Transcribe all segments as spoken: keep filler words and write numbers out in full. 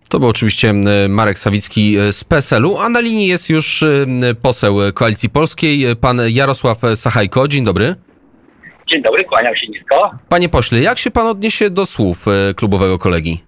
To był oczywiście Marek Sawicki z P S L-u, a na linii jest już poseł Koalicji Polskiej, pan Jarosław Sachajko. Dzień dobry. Dzień dobry, kłaniam się nisko. Panie pośle, jak się pan odniesie do słów klubowego kolegi?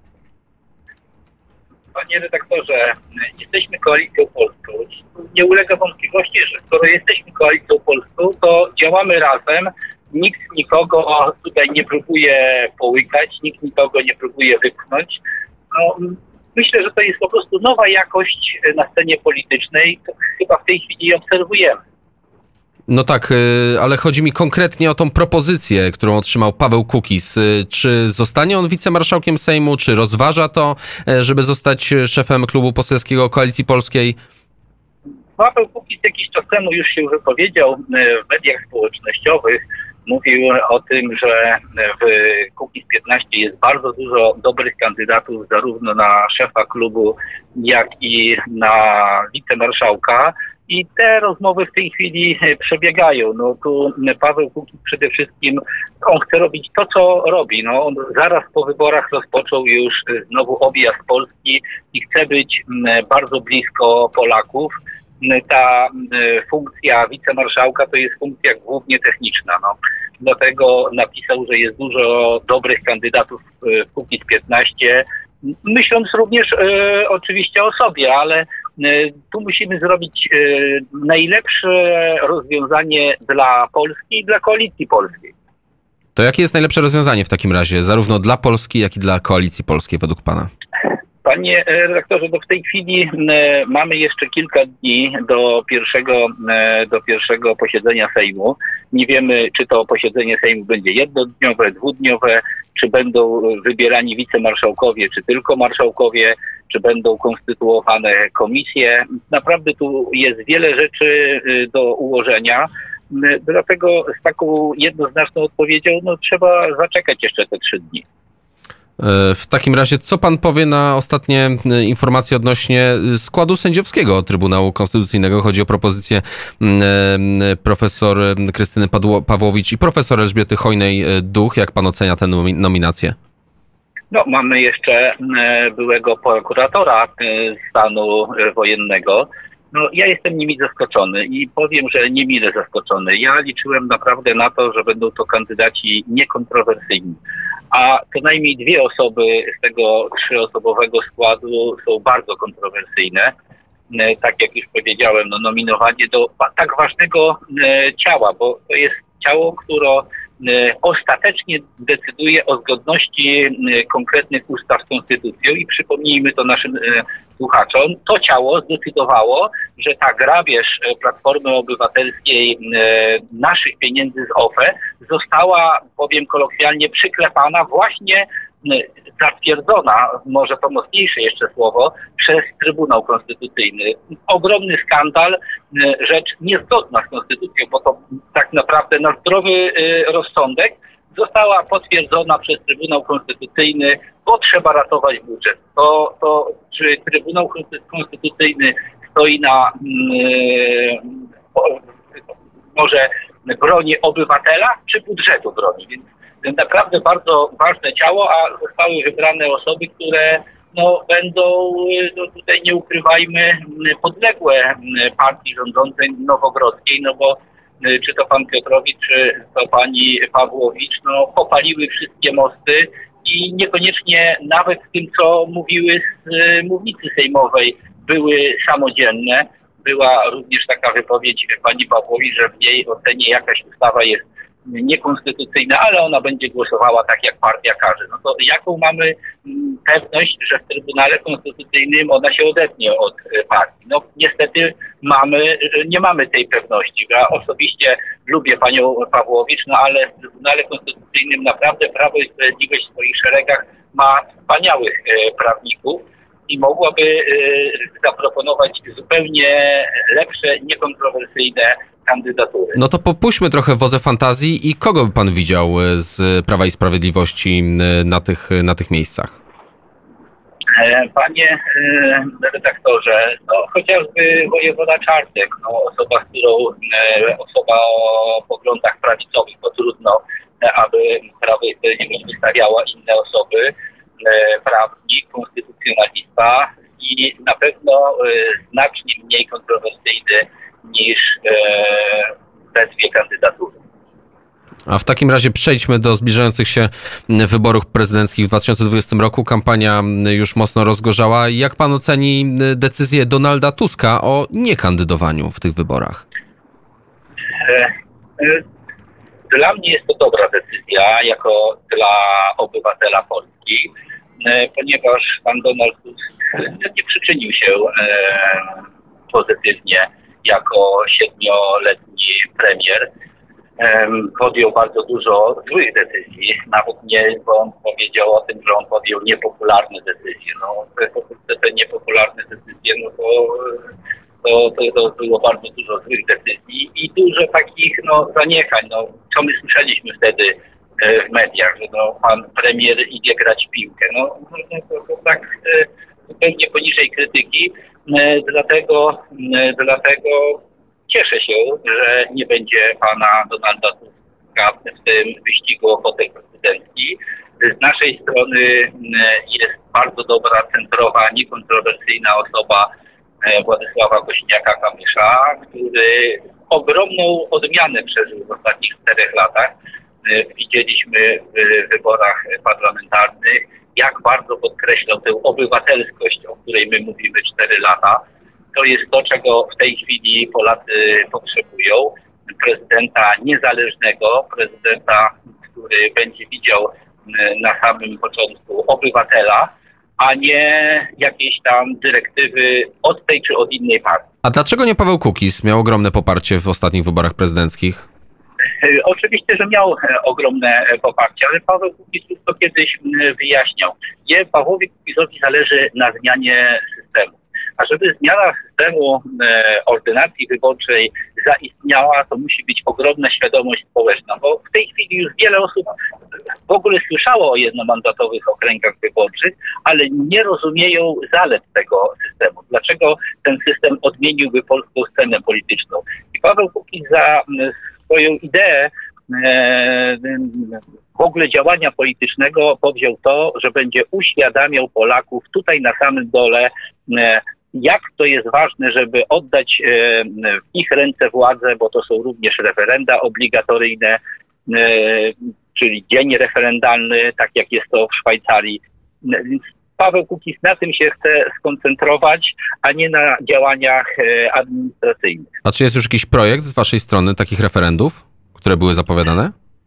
Panie redaktorze, jesteśmy Koalicją Polską. Nie ulega wątpliwości, że skoro jesteśmy Koalicją Polską, to działamy razem. Nikt nikogo tutaj nie próbuje połykać, nikt nikogo nie próbuje wypchnąć. No, myślę, że to jest po prostu nowa jakość na scenie politycznej. To chyba w tej chwili obserwujemy. No tak, ale chodzi mi konkretnie o tą propozycję, którą otrzymał Paweł Kukiz. Czy zostanie on wicemarszałkiem Sejmu, czy rozważa to, żeby zostać szefem klubu poselskiego Koalicji Polskiej? Paweł Kukiz jakiś czas temu już się wypowiedział w mediach społecznościowych. Mówił o tym, że w Kukiz piętnaście jest bardzo dużo dobrych kandydatów zarówno na szefa klubu, jak i na wicemarszałka. I te rozmowy w tej chwili przebiegają. No tu Paweł Kukiz przede wszystkim, on chce robić to, co robi. No, on zaraz po wyborach rozpoczął już znowu objazd Polski i chce być bardzo blisko Polaków. Ta funkcja wicemarszałka to jest funkcja głównie techniczna. No. Dlatego napisał, że jest dużo dobrych kandydatów w Kukiz piętnaście, myśląc również e, oczywiście o sobie, ale e, tu musimy zrobić e, najlepsze rozwiązanie dla Polski i dla Koalicji Polskiej. To jakie jest najlepsze rozwiązanie w takim razie, zarówno dla Polski, jak i dla Koalicji Polskiej według pana? Panie redaktorze, do w tej chwili e, mamy jeszcze kilka dni do pierwszego, e, do pierwszego posiedzenia Sejmu. Nie wiemy, czy to posiedzenie Sejmu będzie jednodniowe, dwudniowe, czy będą wybierani wicemarszałkowie, czy tylko marszałkowie, czy będą konstytuowane komisje. Naprawdę tu jest wiele rzeczy do ułożenia. Dlatego z taką jednoznaczną odpowiedzią no, trzeba zaczekać jeszcze te trzy dni. W takim razie, co pan powie na ostatnie informacje odnośnie składu sędziowskiego Trybunału Konstytucyjnego? Chodzi o propozycję profesor Krystyny Pawłowicz i profesor Elżbiety Chojnej-Duch. Jak pan ocenia tę nominację? No, mamy jeszcze byłego prokuratora stanu wojennego. No, ja jestem nimi zaskoczony i powiem, że niemile zaskoczony. Ja liczyłem naprawdę na to, że będą to kandydaci niekontrowersyjni. A co najmniej dwie osoby z tego trzyosobowego składu są bardzo kontrowersyjne. Tak jak już powiedziałem, no, nominowanie do tak ważnego ciała, bo to jest ciało, które ostatecznie decyduje o zgodności konkretnych ustaw z konstytucją i przypomnijmy to naszym słuchaczom, to ciało zdecydowało, że ta grabież Platformy Obywatelskiej naszych pieniędzy z O F E została, powiem kolokwialnie, przyklepana właśnie, zatwierdzona, może to mocniejsze jeszcze słowo, przez Trybunał Konstytucyjny. Ogromny skandal, rzecz niezgodna z konstytucją, bo to tak naprawdę na zdrowy rozsądek została potwierdzona przez Trybunał Konstytucyjny, bo trzeba ratować budżet. To, to czy Trybunał Konstytucyjny stoi na może broni obywatela, czy budżetu broni, więc naprawdę bardzo ważne ciało, a zostały wybrane osoby, które no, będą, no, tutaj nie ukrywajmy, podległe partii rządzącej Nowogrodzkiej, no bo czy to pan Piotrowicz, czy to pani Pawłowicz, no popaliły wszystkie mosty i niekoniecznie nawet w tym, co mówiły z mównicy sejmowej, były samodzielne. Była również taka wypowiedź pani Pawłowicz, że w jej ocenie jakaś ustawa jest niekonstytucyjna, ale ona będzie głosowała tak, jak partia każe. No to jaką mamy pewność, że w Trybunale Konstytucyjnym ona się odetnie od partii? No niestety mamy, nie mamy tej pewności. Ja osobiście lubię panią Pawłowicz, no ale w Trybunale Konstytucyjnym naprawdę Prawo i Sprawiedliwość w swoich szeregach ma wspaniałych prawników i mogłaby zaproponować zupełnie lepsze, niekontrowersyjne kandydatury. No to popuśćmy trochę wodze fantazji i kogo by pan widział z Prawa i Sprawiedliwości na tych, na tych miejscach? Panie redaktorze, no chociażby wojewoda Czarnek, no osoba, z którą osoba o poglądach prawicowych, to trudno, aby Prawo i Sprawiedliwość wystawiała inne osoby. prawnik, konstytucjonalista i na pewno znacznie mniej kontrowersyjny niż te dwie kandydatury. A w takim razie przejdźmy do zbliżających się wyborów prezydenckich w dwa tysiące dwudziestym roku. Kampania już mocno rozgorzała. Jak pan oceni decyzję Donalda Tuska o niekandydowaniu w tych wyborach? Dla mnie jest to dobra decyzja, jako dla obywatela Polski, ponieważ pan Donald Tusk nie przyczynił się pozytywnie jako siedmioletni premier. Podjął bardzo dużo złych decyzji, nawet nie, bo on powiedział o tym, że on podjął niepopularne decyzje. No, te, te niepopularne decyzje, no to, to, to, to było bardzo dużo złych decyzji i dużo takich no, zaniechań. No, co my słyszeliśmy wtedy w mediach, że no, pan premier idzie grać w piłkę. No, no to, to tak zupełnie poniżej krytyki, dlatego, dlatego cieszę się, że nie będzie pana Donalda Tuska w tym wyścigu o fotel prezydencki. Z naszej strony jest bardzo dobra, centrowa, niekontrowersyjna osoba Władysława Kosiniaka-Kamysza, który ogromną odmianę przeżył w ostatnich czterech latach. Widzieliśmy w wyborach parlamentarnych, jak bardzo podkreślał tę obywatelskość, o której my mówimy cztery lata. To jest to, czego w tej chwili Polacy potrzebują. Prezydenta niezależnego, prezydenta, który będzie widział na samym początku obywatela, a nie jakieś tam dyrektywy od tej czy od innej partii. A dlaczego nie Paweł Kukiz? Miał ogromne poparcie w ostatnich wyborach prezydenckich. Oczywiście, że miał ogromne poparcie, ale Paweł Kukiz już to kiedyś wyjaśniał. Nie, Pawłowi Kukizowi zależy na zmianie systemu. A żeby zmiana systemu e, ordynacji wyborczej zaistniała, to musi być ogromna świadomość społeczna, bo w tej chwili już wiele osób w ogóle słyszało o jednomandatowych okręgach wyborczych, ale nie rozumieją zalet tego systemu. Dlaczego ten system odmieniłby polską scenę polityczną? I Paweł Kukiz za swoją ideę e, w ogóle działania politycznego powziął to, że będzie uświadamiał Polaków tutaj na samym dole, e, jak to jest ważne, żeby oddać w ich ręce władzę, bo to są również referenda obligatoryjne, czyli dzień referendalny, tak jak jest to w Szwajcarii. Więc Paweł Kukiz na tym się chce skoncentrować, a nie na działaniach administracyjnych. A czy jest już jakiś projekt z waszej strony takich referendów, które były zapowiadane?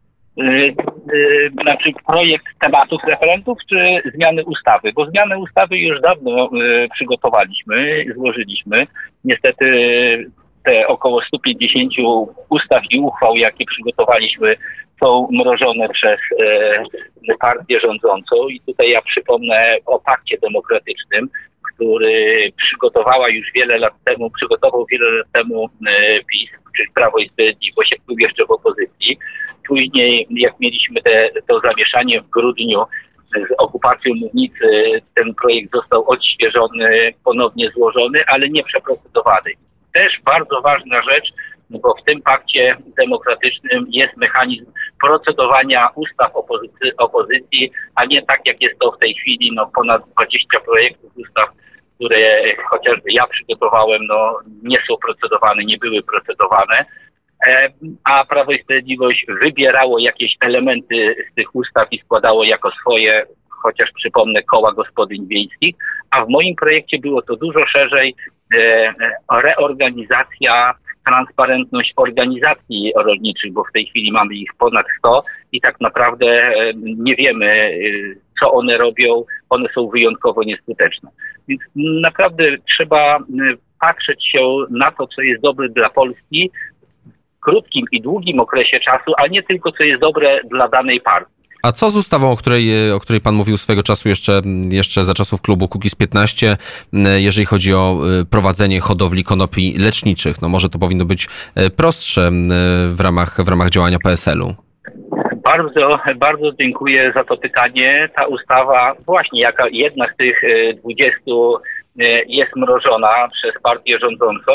Znaczy projekt tematów referendów czy zmiany ustawy? Bo zmiany ustawy już dawno przygotowaliśmy, złożyliśmy. Niestety te około sto pięćdziesiąt ustaw i uchwał, jakie przygotowaliśmy, są mrożone przez partię rządzącą. I tutaj ja przypomnę o pakcie demokratycznym, który przygotowała już wiele lat temu, przygotował wiele lat temu PiS, czyli Prawo i Sprawiedliwość, jak był jeszcze w opozycji. Później, jak mieliśmy te, to zamieszanie w grudniu z okupacją Mównicy, ten projekt został odświeżony, ponownie złożony, ale nie przeprocedowany. Też bardzo ważna rzecz, bo w tym pakcie demokratycznym jest mechanizm procedowania ustaw opozycji, opozycji, a nie tak jak jest to w tej chwili, no ponad dwadzieścia projektów ustaw, które chociażby ja przygotowałem, no nie są procedowane, nie były procedowane, a Prawo i Sprawiedliwość wybierało jakieś elementy z tych ustaw i składało jako swoje, chociaż przypomnę, koła gospodyń wiejskich, a w moim projekcie było to dużo szerzej, reorganizacja, transparentność organizacji rolniczych, bo w tej chwili mamy ich ponad sto i tak naprawdę nie wiemy, co one robią, one są wyjątkowo nieskuteczne. Więc naprawdę trzeba patrzeć się na to, co jest dobre dla Polski w krótkim i długim okresie czasu, a nie tylko, co jest dobre dla danej partii. A co z ustawą, o której, o której pan mówił swego czasu jeszcze, jeszcze za czasów klubu Kukiz piętnaście, jeżeli chodzi o prowadzenie hodowli konopi leczniczych? No może to powinno być prostsze w ramach, w ramach działania P S L-u. Bardzo, bardzo dziękuję za to pytanie. Ta ustawa, właśnie jaka jedna z tych dwudziestu jest mrożona przez partię rządzącą,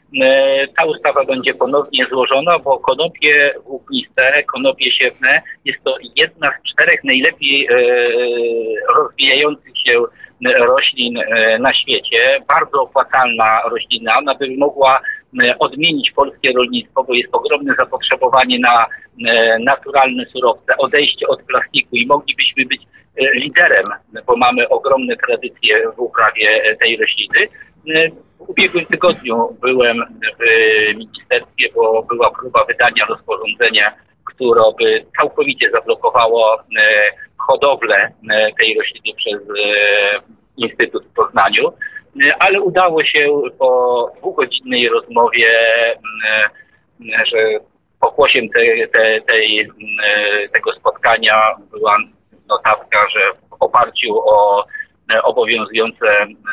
ta ustawa będzie ponownie złożona, bo konopie włókniste, konopie siewne jest to jedna z czterech najlepiej rozwijających się roślin na świecie. Bardzo opłacalna roślina. Ona by mogła odmienić polskie rolnictwo, bo jest ogromne zapotrzebowanie na naturalne surowce, odejście od plastiku i moglibyśmy być liderem, bo mamy ogromne tradycje w uprawie tej rośliny. W ubiegłym tygodniu byłem w ministerstwie, bo była próba wydania rozporządzenia, które by całkowicie zablokowało hodowlę tej rośliny przez Instytut w Poznaniu, ale udało się po dwugodzinnej rozmowie, że pokłosiem te, te, tej, tego spotkania była notatka, że w oparciu o obowiązujące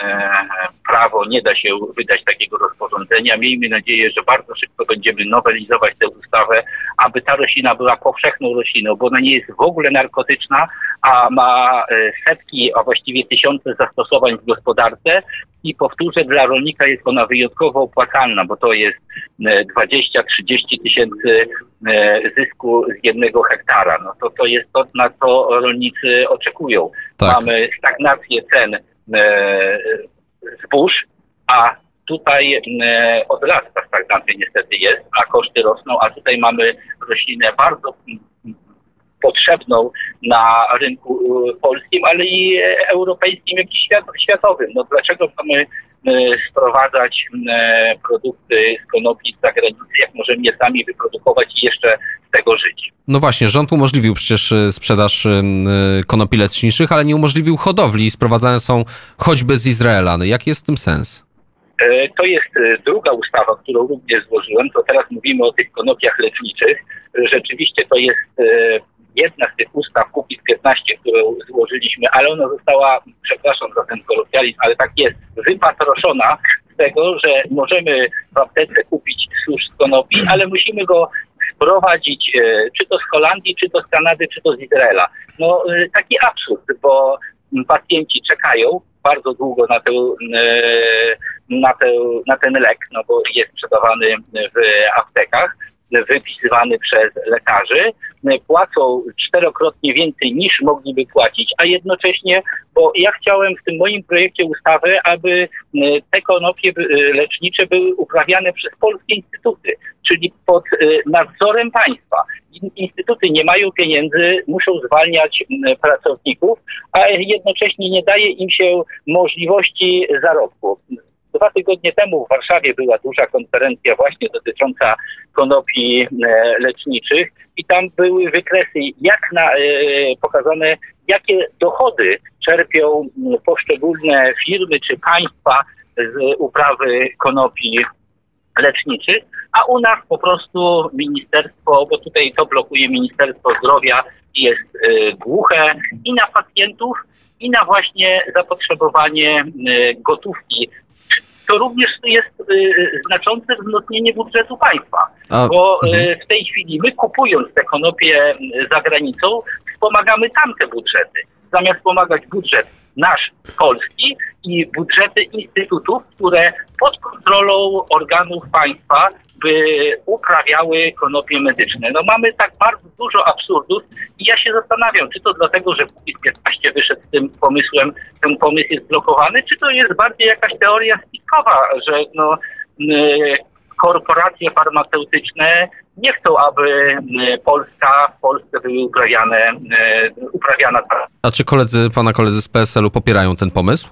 prawo nie da się wydać takiego rozporządzenia. Miejmy nadzieję, że bardzo szybko będziemy nowelizować tę ustawę, aby ta roślina była powszechną rośliną, bo ona nie jest w ogóle narkotyczna, a ma setki, a właściwie tysiące zastosowań w gospodarce i powtórzę, dla rolnika jest ona wyjątkowo opłacalna, bo to jest dwadzieścia trzydzieści tysięcy zysku z jednego hektara. No to, to jest to, na co rolnicy oczekują. Tak. Mamy stagnację cen zbóż, a tutaj od lat ta stagnacja niestety jest, a koszty rosną, a tutaj mamy roślinę bardzo potrzebną na rynku polskim, ale i europejskim, jak i świat, światowym. No dlaczego mamy sprowadzać produkty z konopi z zagranicy, jak możemy je sami wyprodukować i jeszcze z tego żyć? No właśnie, rząd umożliwił przecież sprzedaż konopi leczniczych, ale nie umożliwił hodowli. Sprowadzane są choćby z Izraela. No jaki jest w tym sens? To jest druga ustawa, którą również złożyłem. To teraz mówimy o tych konopiach leczniczych. Rzeczywiście to jest jedna z tych ustaw Kukiz piętnaście, którą złożyliśmy, ale ona została, przepraszam za ten kolokwializm, ale tak jest, wypatroszona z tego, że możemy w aptece kupić susz z konopi, ale musimy go sprowadzić czy to z Holandii, czy to z Kanady, czy to z Izraela. No taki absurd, bo pacjenci czekają bardzo długo na, tę, na, tę, na ten lek, no bo jest sprzedawany w aptekach, wypisywany przez lekarzy, płacą czterokrotnie więcej niż mogliby płacić, a jednocześnie, bo ja chciałem w tym moim projekcie ustawy, aby te konopie lecznicze były uprawiane przez polskie instytuty, czyli pod nadzorem państwa. Instytuty nie mają pieniędzy, muszą zwalniać pracowników, a jednocześnie nie daje im się możliwości zarobku. Dwa tygodnie temu w Warszawie była duża konferencja właśnie dotycząca konopi leczniczych i tam były wykresy, jak na, pokazane, jakie dochody czerpią poszczególne firmy czy państwa z uprawy konopi leczniczych, a u nas po prostu ministerstwo, bo tutaj to blokuje Ministerstwo Zdrowia, jest głuche i na pacjentów, i na właśnie zapotrzebowanie gotówki. To również jest y, znaczące wzmocnienie budżetu państwa, A, bo y, w tej chwili my kupując te konopie za granicą wspomagamy tamte budżety. Zamiast pomagać budżet nasz polski i budżety instytutów, które pod kontrolą organów państwa by uprawiały konopie medyczne. No mamy tak bardzo dużo absurdów i ja się zastanawiam, czy to dlatego, że Kukiz piętnaście wyszedł z tym pomysłem, ten pomysł jest blokowany, czy to jest bardziej jakaś teoria spiskowa, że no, y, korporacje farmaceutyczne nie chcą, aby Polska, w Polsce były uprawiane, y, uprawiana ta. A czy koledzy, pana koledzy z P S L u popierają ten pomysł?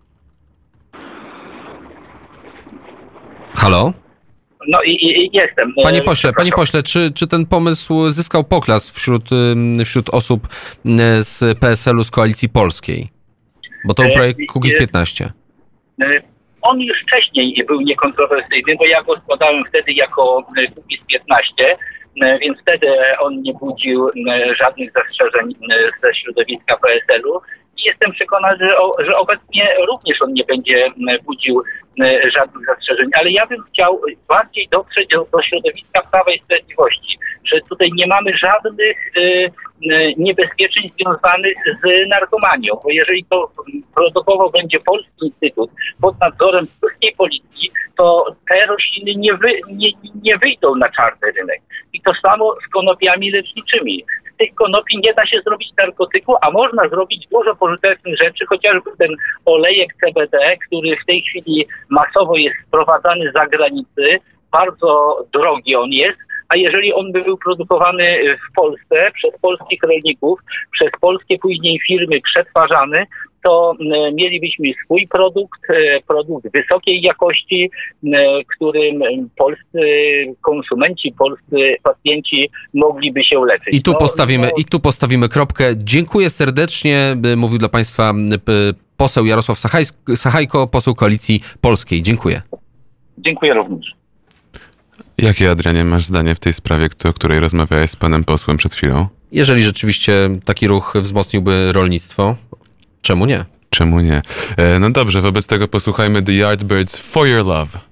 Halo? No i, i jestem. Panie pośle, panie pośle, czy, czy ten pomysł zyskał poklask wśród, wśród osób z P S L u, z Koalicji Polskiej? Bo to projekt Kukiz piętnaście. On już wcześniej był niekontrowersyjny, bo ja go składałem wtedy jako Kukiz piętnaście, więc wtedy on nie budził żadnych zastrzeżeń ze środowiska P S L u. i jestem przekonany, że, o, że obecnie również on nie będzie budził żadnych zastrzeżeń. Ale ja bym chciał bardziej dotrzeć do, do środowiska Prawa i Sprawiedliwości, że tutaj nie mamy żadnych y, y, niebezpieczeń związanych z narkomanią, bo jeżeli to produkował będzie Polski Instytut pod nadzorem polskiej policji, to te rośliny nie, wy, nie, nie wyjdą na czarny rynek. I to samo z konopiami leczniczymi. Z tych konopi nie da się zrobić narkotyku, a można zrobić dużo pożytecznych rzeczy, chociażby ten olejek C B D, który w tej chwili masowo jest sprowadzany z zagranicy, bardzo drogi on jest, a jeżeli on by był produkowany w Polsce przez polskich rolników, przez polskie później firmy przetwarzany, to mielibyśmy swój produkt, produkt wysokiej jakości, którym polscy konsumenci, polscy pacjenci mogliby się leczyć. I tu no, postawimy, no... i tu postawimy kropkę. Dziękuję serdecznie. Mówił dla Państwa poseł Jarosław Sachajko, poseł Koalicji Polskiej. Dziękuję. Dziękuję również. Jakie, Adrianie, masz zdanie w tej sprawie, o której rozmawiałeś z panem posłem przed chwilą? Jeżeli rzeczywiście taki ruch wzmocniłby rolnictwo, czemu nie? Czemu nie? No dobrze, wobec tego posłuchajmy The Yardbirds For Your Love.